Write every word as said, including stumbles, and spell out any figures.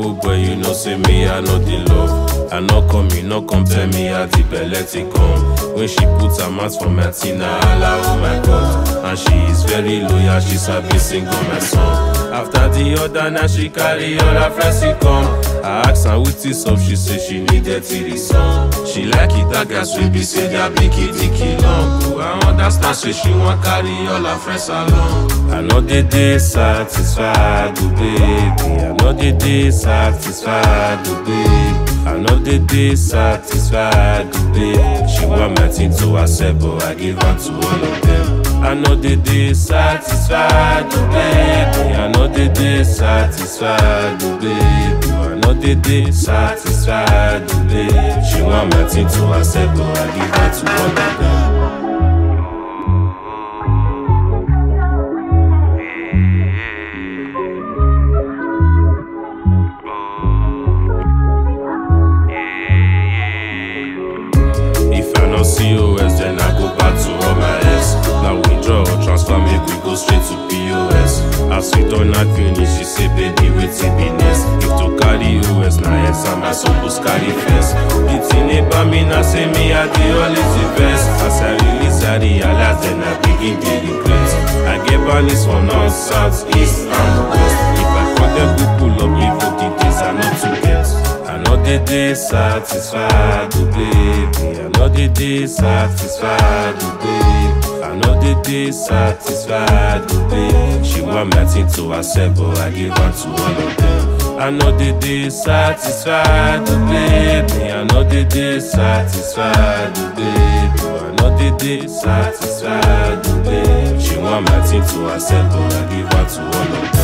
Yahoo boy, you know say me, I know the love. I no come, you no come tell me how the belly come. When she puts her mouth for my Tina, Allah, oh my God. And she is very loyal, she's happy sing on my song. After the other, now she carry all her friends to come. I ask her with this up, she say she needed to the song. She like it, that gas will be say that biggie dicky long. Oh, I understand, say she want carry all her friends along. I know they dey satisfied, oh baby. I know they dey satisfied, oh baby. I know they dey satisfied, oh baby. She want my thing to herself, but I give her to all of them. I know they dey satisfied, oh baby. I know they dey satisfied, oh baby. I know they dey satisfied, oh baby. She want my thing to herself, but I give her to all of them. C O S, then I go back to all my S. Now withdraw or transfer, make we go straight to P O S. As we done not finish, she say, baby, waiting be next. If to carry O S, now yes, I'm a supposed carry first. It's in about me, now say me, I the always the best. As I release, I realize, then I begin to regret. I get banis from north, south, east, and west. If I call them people up, even the days are not to get. I know they dey satisfied, oh baby. I know they dey satisfied, oh baby. I know they dey satisfied, oh baby. She want my thing to herself, but I give her to all of them. I know they dey satisfied, oh baby. I know they dey satisfied, oh baby. I know they dey satisfied, oh baby. She want my thing to herself, but I give her to all of them.